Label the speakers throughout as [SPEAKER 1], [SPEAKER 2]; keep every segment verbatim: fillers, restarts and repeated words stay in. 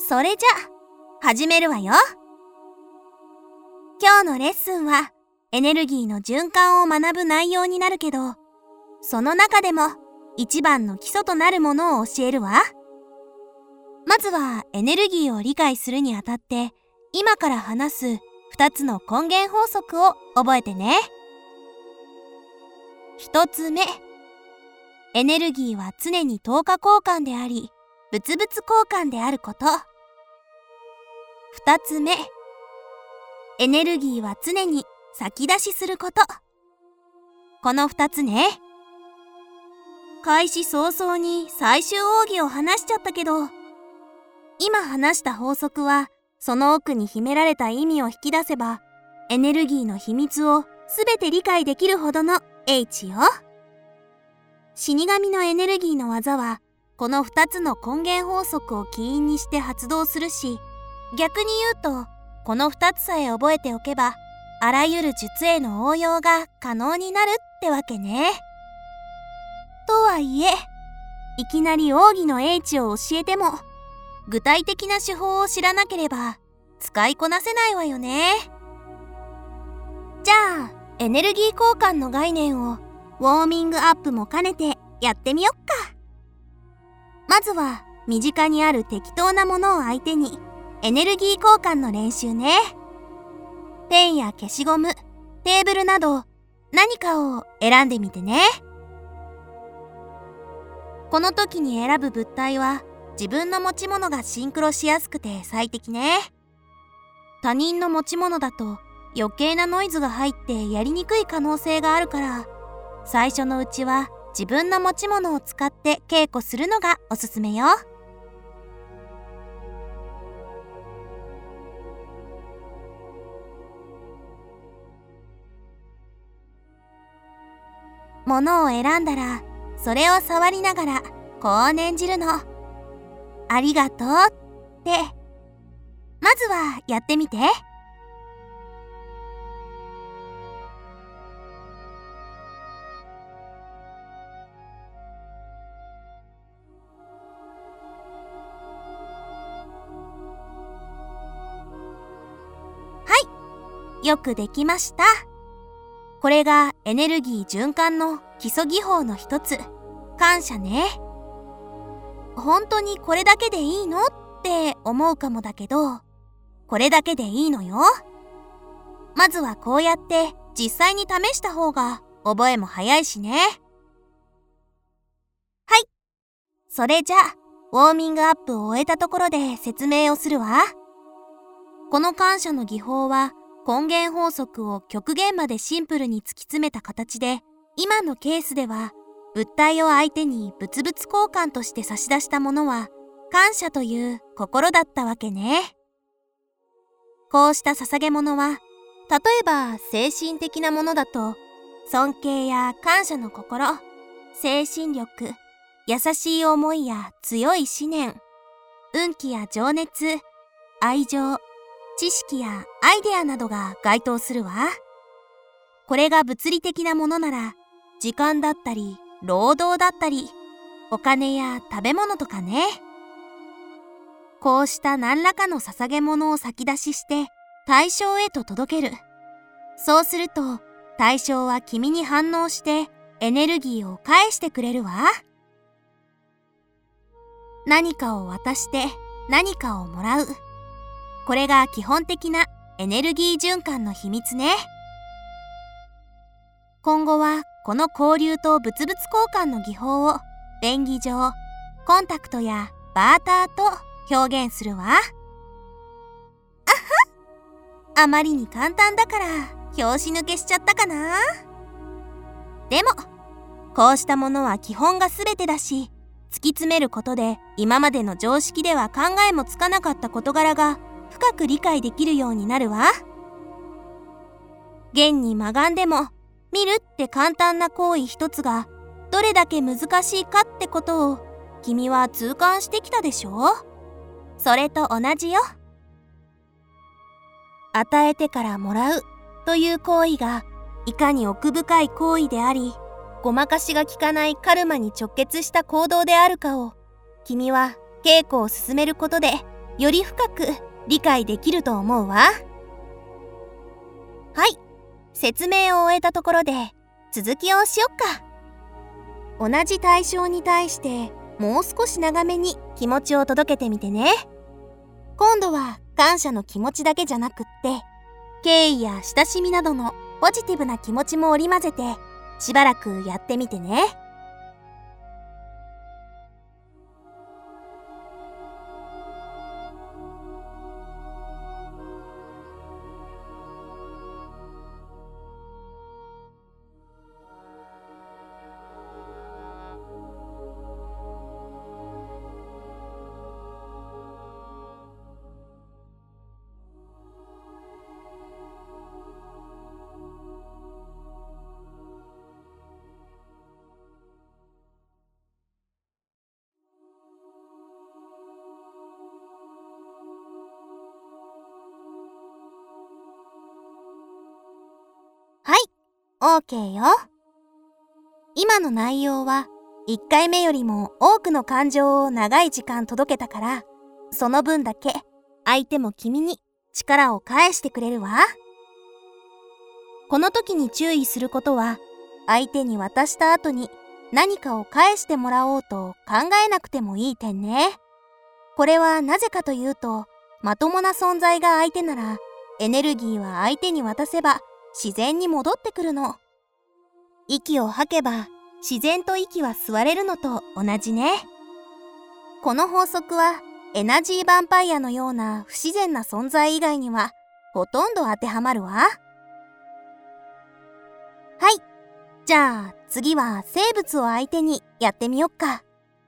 [SPEAKER 1] それじゃ、始めるわよ。今日のレッスンは、エネルギーの循環を学ぶ内容になるけど、その中でも一番の基礎となるものを教えるわ。まずはエネルギーを理解するにあたって、今から話すふたつの根源法則を覚えてね。ひとつめ、エネルギーは常に等価交換であり、物々交換であること。ふたつめ、エネルギーは常に先出しすること。このふたつね。開始早々に最終奥義を話しちゃったけど、今話した法則はその奥に秘められた意味を引き出せば、エネルギーの秘密をすべて理解できるほどの H よ。死神のエネルギーの技はこのふたつの根源法則を起因にして発動するし、逆に言うとこのふたつさえ覚えておけば、あらゆる術への応用が可能になるってわけね。とはいえ、いきなり奥義の H を教えても、具体的な手法を知らなければ使いこなせないわよね。じゃあ、エネルギー交換の概念をウォーミングアップも兼ねてやってみよっか。まずは身近にある適当なものを相手にエネルギー交換の練習ね。ペンや消しゴム、テーブルなど何かを選んでみてね。この時に選ぶ物体は自分の持ち物がシンクロしやすくて最適ね。他人の持ち物だと余計なノイズが入ってやりにくい可能性があるから、最初のうちは自分の持ち物を使って稽古するのがおすすめよ。物を選んだら、それを触りながらこう念じるの。ありがとうって。まずはやってみて。はい、よくできました。これがエネルギー循環の基礎技法の一つ、感謝ね。本当にこれだけでいいのって思うかもだけど、これだけでいいのよ。まずはこうやって実際に試した方が覚えも早いしね。はい。それじゃあ、ウォーミングアップを終えたところで説明をするわ。この感謝の技法は、根源法則を極限までシンプルに突き詰めた形で、今のケースでは物体を相手に物々交換として差し出したものは感謝という心だったわけね。こうした捧げ物は、例えば精神的なものだと尊敬や感謝の心、精神力、優しい思いや強い思念、運気や情熱、愛情、知識やアイデアなどが該当するわ。これが物理的なものなら、時間だったり、労働だったり、お金や食べ物とかね。こうした何らかの捧げ物を先出しして、対象へと届ける。そうすると、対象は君に反応してエネルギーを返してくれるわ。何かを渡して何かをもらう。これが基本的なエネルギー循環の秘密ね。今後はこの交流と物々交換の技法を便宜上、コンタクトやバーターと表現するわ。あはっ、あまりに簡単だから拍子抜けしちゃったかな。でも、こうしたものは基本が全てだし、突き詰めることで今までの常識では考えもつかなかった事柄が深く理解できるようになるわ。現に魔眼でも見るって簡単な行為一つがどれだけ難しいかってことを君は痛感してきたでしょ。それと同じよ。与えてからもらうという行為がいかに奥深い行為であり、ごまかしが効かないカルマに直結した行動であるかを君は稽古を進めることでより深く理解できると思うわ。はい、説明を終えたところで続きをしよっか。同じ対象に対してもう少し長めに気持ちを届けてみてね。今度は感謝の気持ちだけじゃなくって、敬意や親しみなどのポジティブな気持ちも織り交ぜてしばらくやってみてね。はい、OK よ。今の内容はいっかいめよりも多くの感情を長い時間届けたから、その分だけ相手も君に力を返してくれるわ。この時に注意することは、相手に渡した後に何かを返してもらおうと考えなくてもいい点ね。これはなぜかというと、まともな存在が相手なら、エネルギーは相手に渡せば自然に戻ってくるの。息を吐けば自然と息は吸われるのと同じね。この法則はエナジーヴァンパイアのような不自然な存在以外にはほとんど当てはまるわ。はい、じゃあ次は生物を相手にやってみよっか。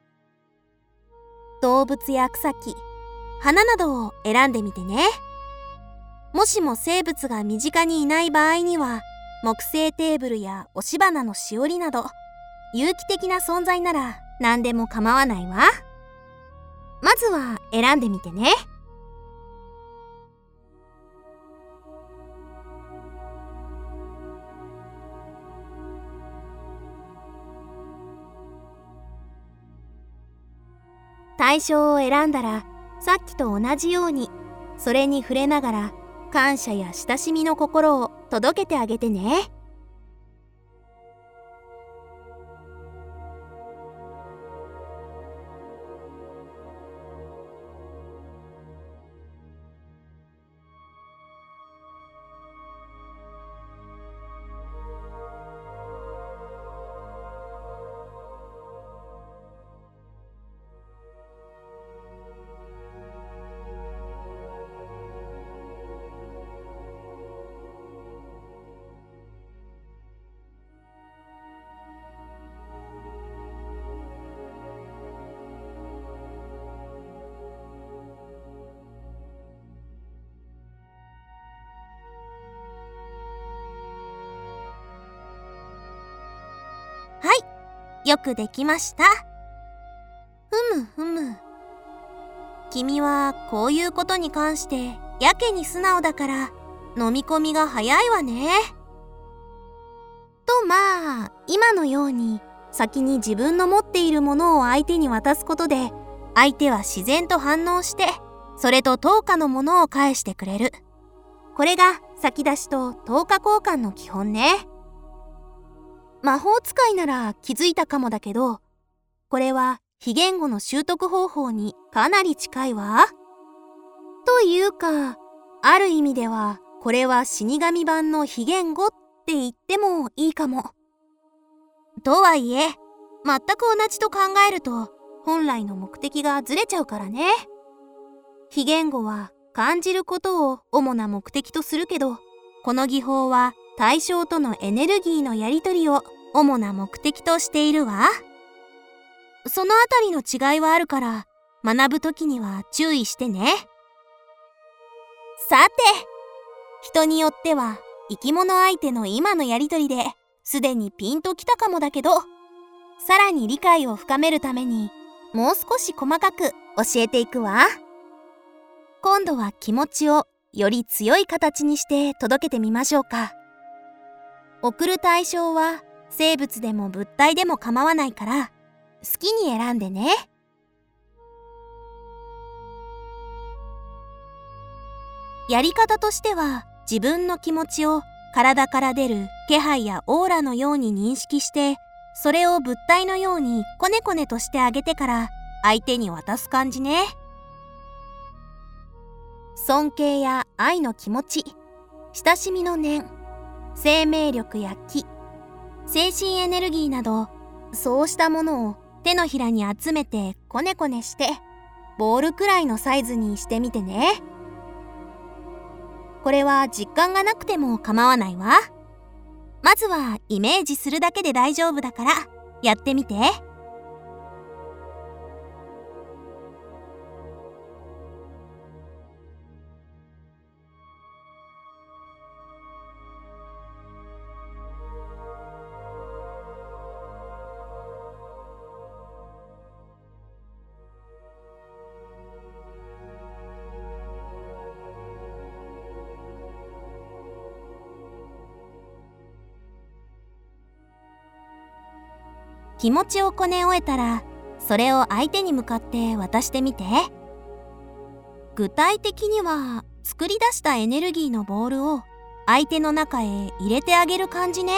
[SPEAKER 1] 動物や草木、花などを選んでみてね。もしも生物が身近にいない場合には、木製テーブルや押し花のしおりなど有機的な存在なら何でも構わないわ。まずは選んでみてね。対象を選んだら、さっきと同じようにそれに触れながら感謝や親しみの心を届けてあげてね。はい、よくできました。ふむふむ。君はこういうことに関してやけに素直だから飲み込みが早いわね。とまあ、今のように先に自分の持っているものを相手に渡すことで、相手は自然と反応して、それと等価のものを返してくれる。これが先出しと等価交換の基本ね。魔法使いなら気づいたかもだけど、これは非言語の習得方法にかなり近いわ。というか、ある意味ではこれは死神版の非言語って言ってもいいかも。とはいえ、全く同じと考えると本来の目的がずれちゃうからね。非言語は感じることを主な目的とするけど、この技法は対象とのエネルギーのやり取りを主な目的としているわ。そのあたりの違いはあるから、学ぶときには注意してね。さて、人によっては生き物相手の今のやり取りですでにピンときたかもだけど、さらに理解を深めるためにもう少し細かく教えていくわ。今度は気持ちをより強い形にして届けてみましょうか。送る対象は生物でも物体でも構わないから好きに選んでね。 やり方としては、自分の気持ちを体から出る気配やオーラのように認識して、それを物体のようにコネコネとしてあげてから相手に渡す感じね。尊敬や愛の気持ち、親しみの念、生命力や気、精神エネルギーなど、そうしたものを手のひらに集めてコネコネして、ボールくらいのサイズにしてみてね。これは実感がなくても構わないわ。まずはイメージするだけで大丈夫だからやってみて。気持ちをこね終えたら、それを相手に向かって渡してみて。具体的には、作り出したエネルギーのボールを相手の中へ入れてあげる感じね。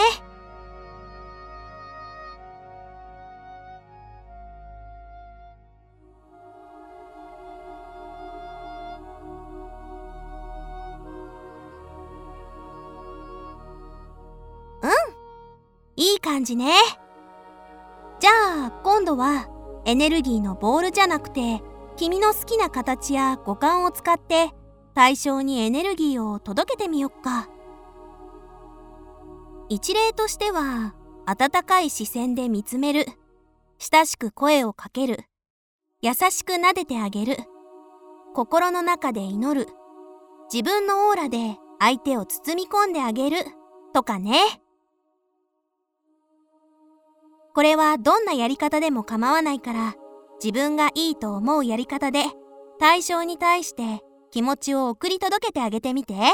[SPEAKER 1] うん、いい感じね。じゃあ今度はエネルギーのボールじゃなくて、君の好きな形や五感を使って対象にエネルギーを届けてみよっか。一例としては、温かい視線で見つめる、親しく声をかける、優しく撫でてあげる、心の中で祈る、自分のオーラで相手を包み込んであげるとかね。これはどんなやり方でも構わないから、自分がいいと思うやり方で対象に対して気持ちを送り届けてあげてみて。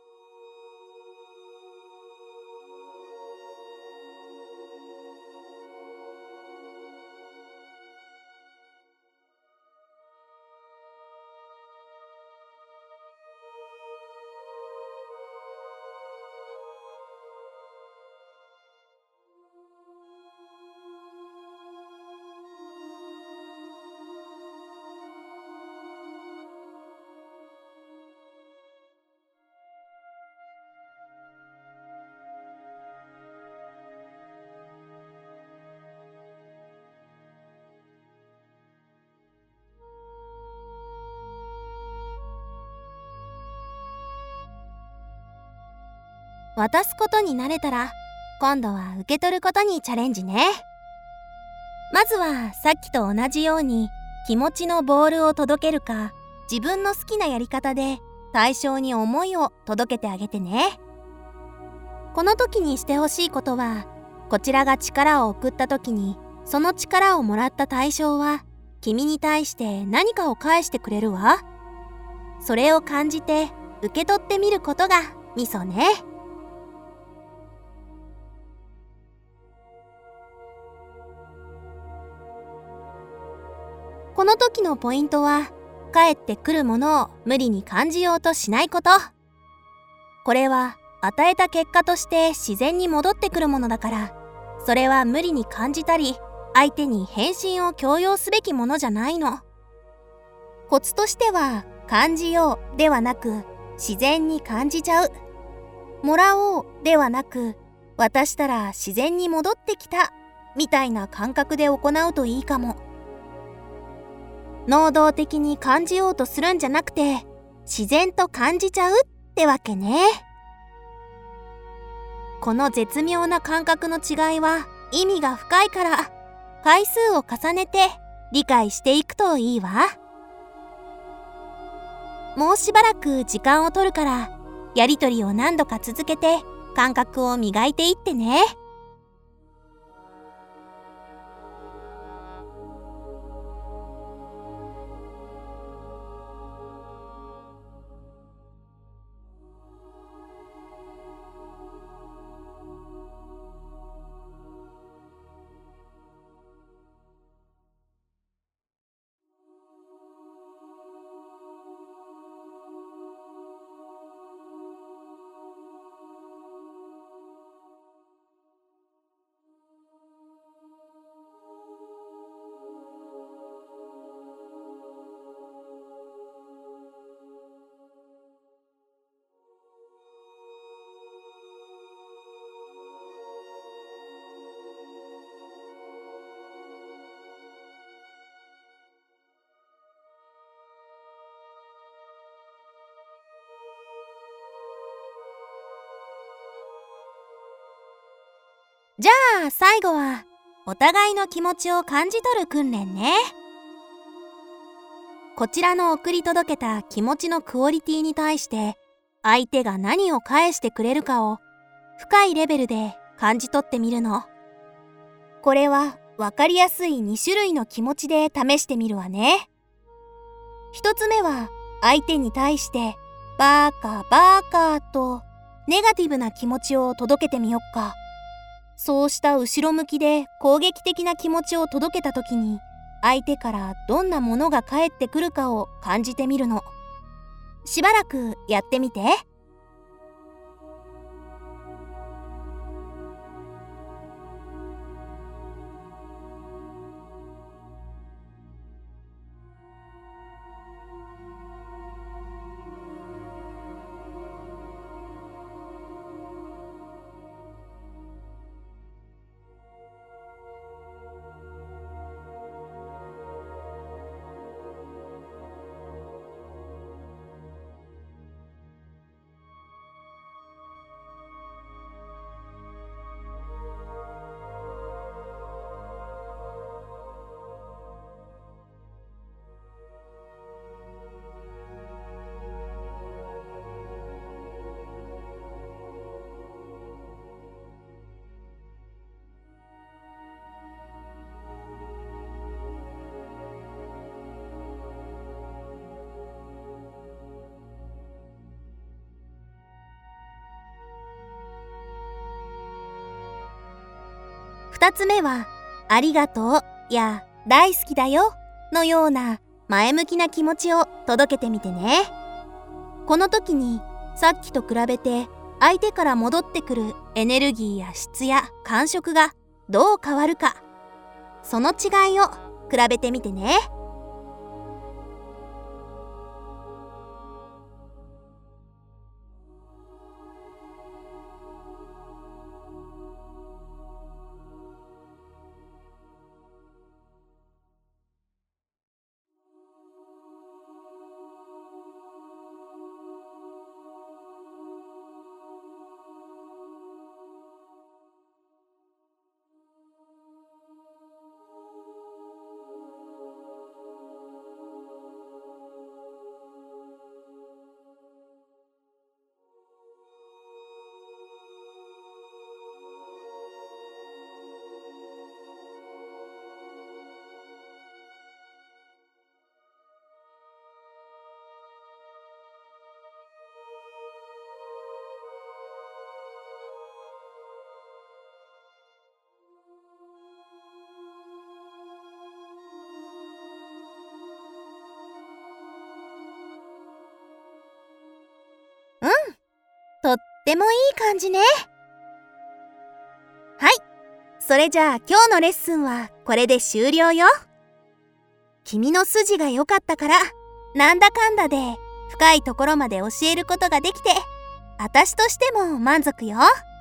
[SPEAKER 1] 渡すことに慣れたら、今度は受け取ることにチャレンジね。まずはさっきと同じように気持ちのボールを届けるか、自分の好きなやり方で対象に思いを届けてあげてね。この時にしてほしいことは、こちらが力を送った時に、その力をもらった対象は君に対して何かを返してくれるわ。それを感じて受け取ってみることがミソね。この時のポイントは、返ってくるものを無理に感じようとしないこと。これは与えた結果として自然に戻ってくるものだから、それは無理に感じたり、相手に返信を強要すべきものじゃないの。コツとしては、感じようではなく、自然に感じちゃう。もらおうではなく、渡したら自然に戻ってきた、みたいな感覚で行うといいかも。能動的に感じようとするんじゃなくて、自然と感じちゃうってわけね。この絶妙な感覚の違いは意味が深いから、回数を重ねて理解していくといいわ。もうしばらく時間を取るから、やりとりを何度か続けて感覚を磨いていってね。 じゃあ最後はお互いの気持ちを感じ取る訓練ね。こちらの送り届けた気持ちのクオリティに対して相手が何を返してくれるかを深いレベルで感じ取ってみるの。これは分かりやすいに種類の気持ちで試してみるわね。一つ目は相手に対してバーカバーカとネガティブな気持ちを届けてみよっか。そうした後ろ向きで攻撃的な気持ちを届けた時に相手からどんなものが返ってくるかを感じてみるの。しばらくやってみて。二つ目はありがとうや大好きだよのような前向きな気持ちを届けてみてね。この時にさっきと比べて相手から戻ってくるエネルギーや質や感触がどう変わるか、その違いを比べてみてね。うん、とってもいい感じね。はい、それじゃあ今日のレッスンはこれで終了よ。君の筋が良かったから、なんだかんだで深いところまで教えることができて、私としても満足よ。